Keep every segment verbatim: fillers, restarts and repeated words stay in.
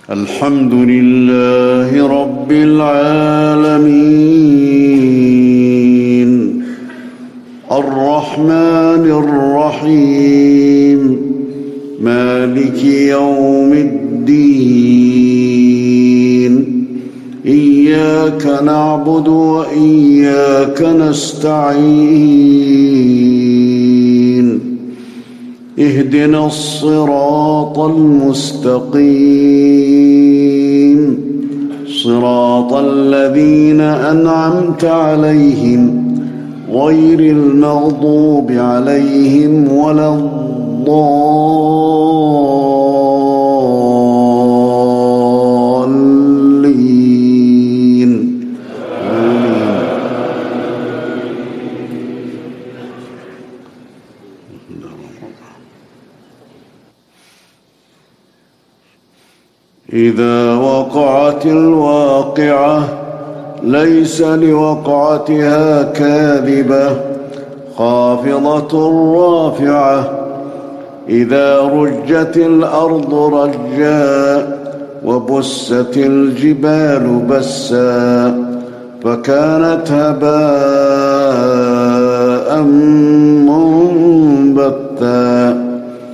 الحمد لله رب العالمين الرحمن الرحيم مالك يوم الدين إياك نعبد وإياك نستعين اهدنا الصراط المستقيم صراط الذين أنعمت عليهم غير المغضوب عليهم ولا الضالين آمين. إذا وقعت الواقعة ليس لوقعتها كاذبة خافضة رافعة إذا رجت الأرض رجا وبست الجبال بسا فكانت هباء منبتا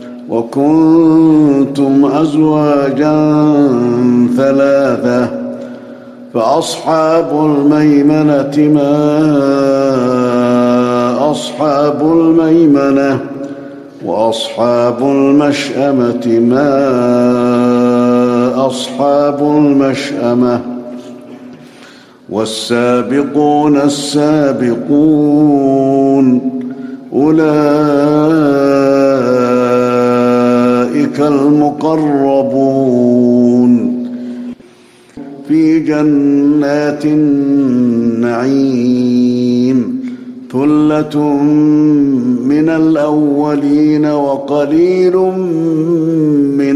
وكنتم أزواجا ثلاثة فأصحاب الميمنة ما أصحاب الميمنة وأصحاب المشأمة ما أصحاب المشأمة والسابقون السابقون أولئك المقربون في جنات النعيم ثلة من الأولين وقليل من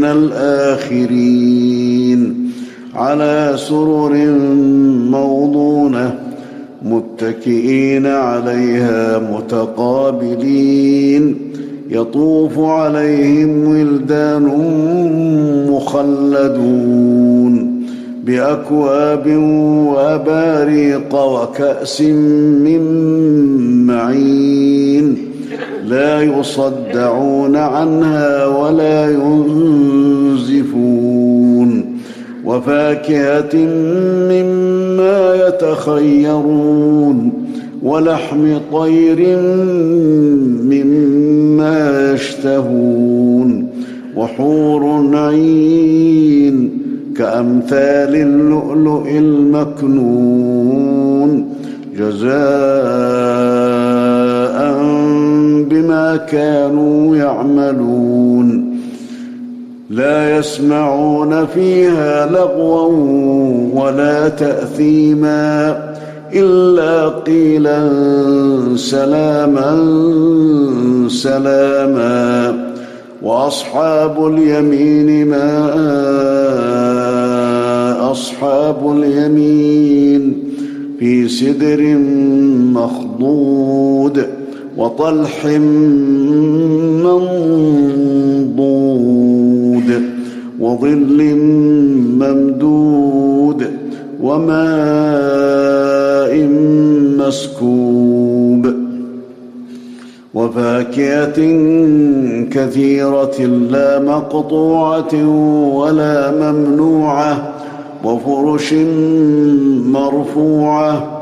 الآخرين على سرر موضونة متكئين عليها متقابلين يطوف عليهم ولدان مخلدون بأكواب وأباريق وكأس من معين لا يصدعون عنها ولا ينزفون وفاكهة مما يتخيرون ولحم طير مما يشتهون وحور عين كأمثال اللؤلؤ المكنون جزاء بما كانوا يعملون لا يسمعون فيها لغوا ولا تأثيما إلا قيلا سلاما سلاما وأصحاب اليمين ما أصحاب اليمين في سدر مخضود وطلح منضود وظل ممدود وماء مسكوب وفاكهة كثيرة لا مقطوعة ولا ممنوعة وفرش مرفوعة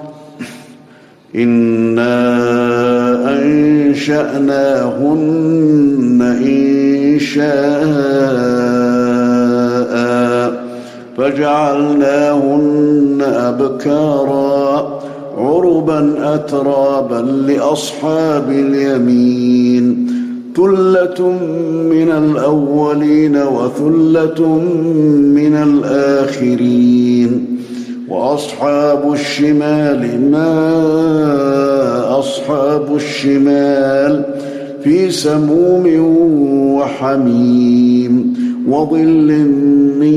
إنا أنشأناهن إنشاء فجعلناهن أبكارا عربا أترابا لأصحاب اليمين ثلة من الأولين وثلة من الآخرين وأصحاب الشمال ما أصحاب الشمال في سموم وحميم وظل من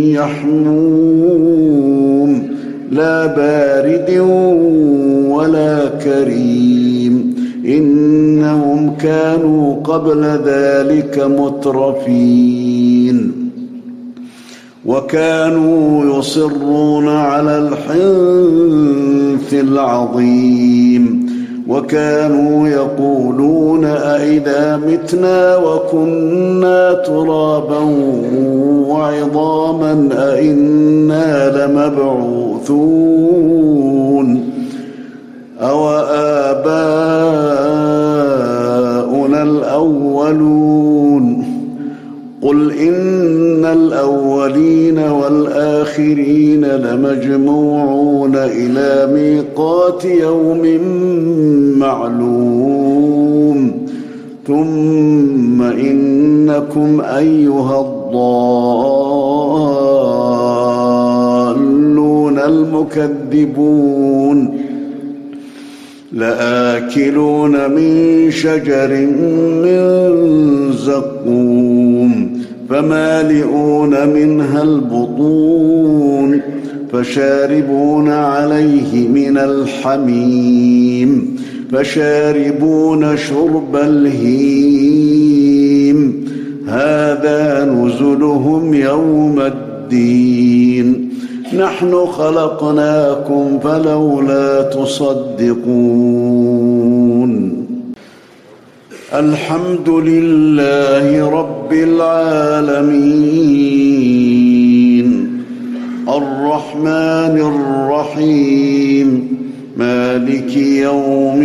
يحموم لا بارد ولا كريم إنهم كانوا قبل ذلك مترفين وكانوا يصرون على الحنث العظيم وكانوا يقولون أئذا متنا وكنا ترابا وعظاما أئنا لمبعوثون أو آباؤنا الأولون قل إن الأولين والآخرين لمجموعون إلى ميقات يوم معلوم ثم إنكم أيها الضالون المكذبون لآكلون من شجر من زقوم فمالئون منها البطون فشاربون عليه من الحميم فشاربون شرب الهيم هذا نزلهم يوم الدين نحن خلقناكم فلولا تصدقون الحمد لله رب العالمين الرحمن الرحيم مالك يوم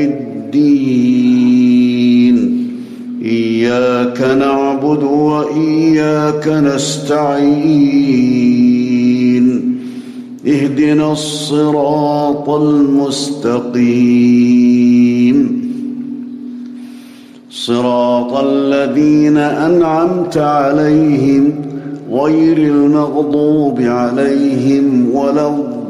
الدين إياك نعبد وإياك نستعين اهدنا الصراط المستقيم صراط الذين أنعمت عليهم غير المغضوب عليهم ولا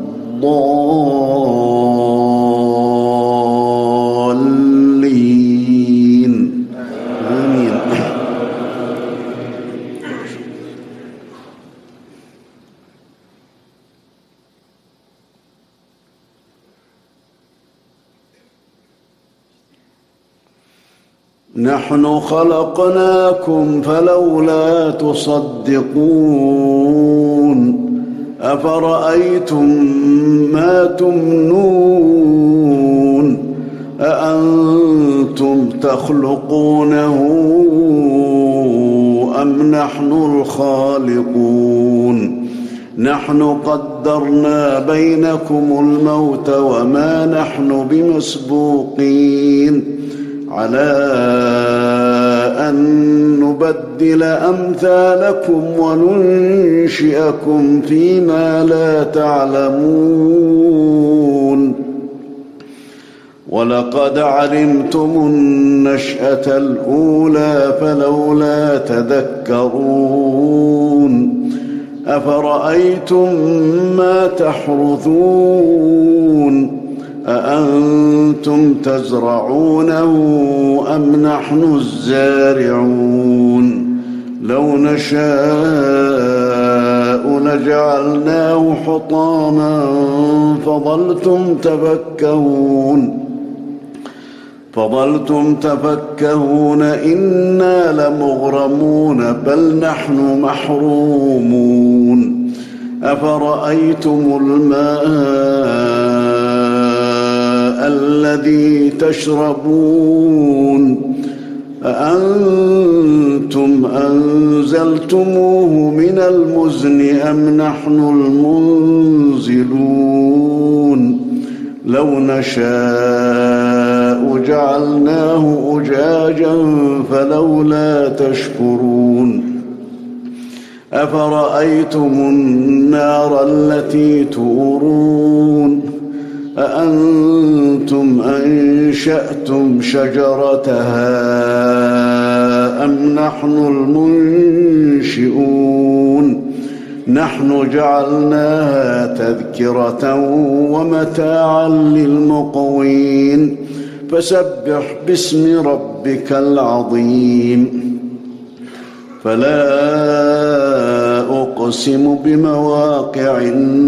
الضالين آمين. نحن خلقناكم فلولا تصدقون أفرأيتم ما تمنون أأنتم تخلقونه أم نحن الخالقون نحن قدرنا بينكم الموت وما نحن بمسبوقين على أن نبدل أمثالكم وننشئكم فيما لا تعلمون ولقد علمتم النشأة الأولى فلولا تذكرون أفرأيتم ما تحرثون أأنتم تزرعونه أم نحن الزارعون لو نشاء لجعلناه حطاما فظلتم تفكهون فظلتم تفكهون إنا لمغرمون بل نحن محرومون أفرأيتم الماء الذي تشربون أأنتم أنزلتموه من المزن أم نحن المنزلون لو نشاء جعلناه أجاجا فلولا تشكرون أفرأيتم النار التي تورون أأنتم أنشأتم شجرتها أم نحن المنشئون نحن جعلناها تذكرة ومتاعا للمقوين فسبح باسم ربك العظيم فلا أقسم بمواقع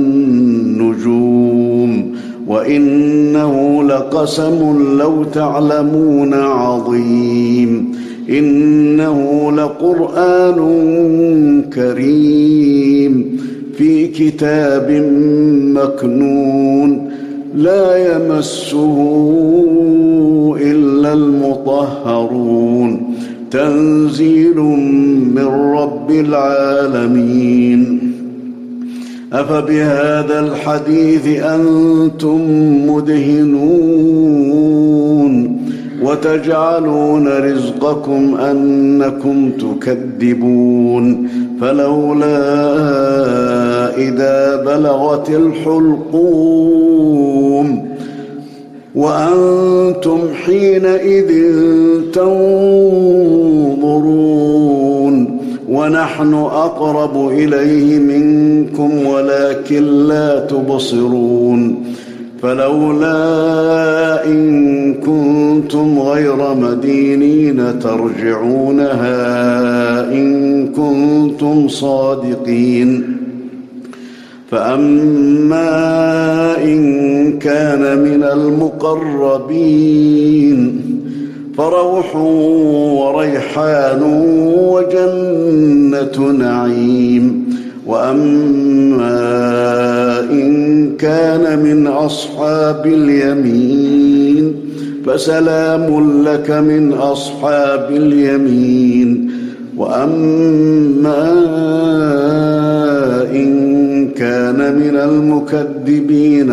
النجوم وإنه لقسم لو تعلمون عظيم إنه لقرآن كريم كتاب مكنون لا يمسه إلا المطهرون تنزيل من رب العالمين. أفبهذا الحديث أنتم مدهنون وتجعلون رزقكم أنكم تكذبون فلولا إذا بلغت الحلقوم وأنتم حينئذ تنظرون ونحن أقرب إليه منكم ولكن لا تبصرون فلولا إن كنتم غير مدينين ترجعونها إن كنتم صادقين. فأما إن كان من المقربين فروح وريحان وجنة نعيم. وأما إن كان من أصحاب اليمين فسلام لك من أصحاب اليمين. وأما إن كان من المكذبين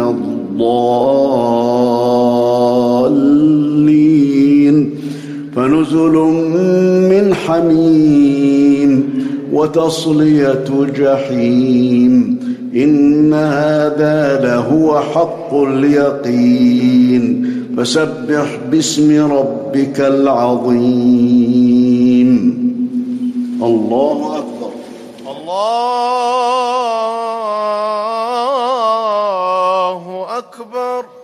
الضالين فنزل من حميم وتصلية جحيم. إن هذا لهو حق اليقين فسبح باسم ربك العظيم. الله أكبر. الله أكبر.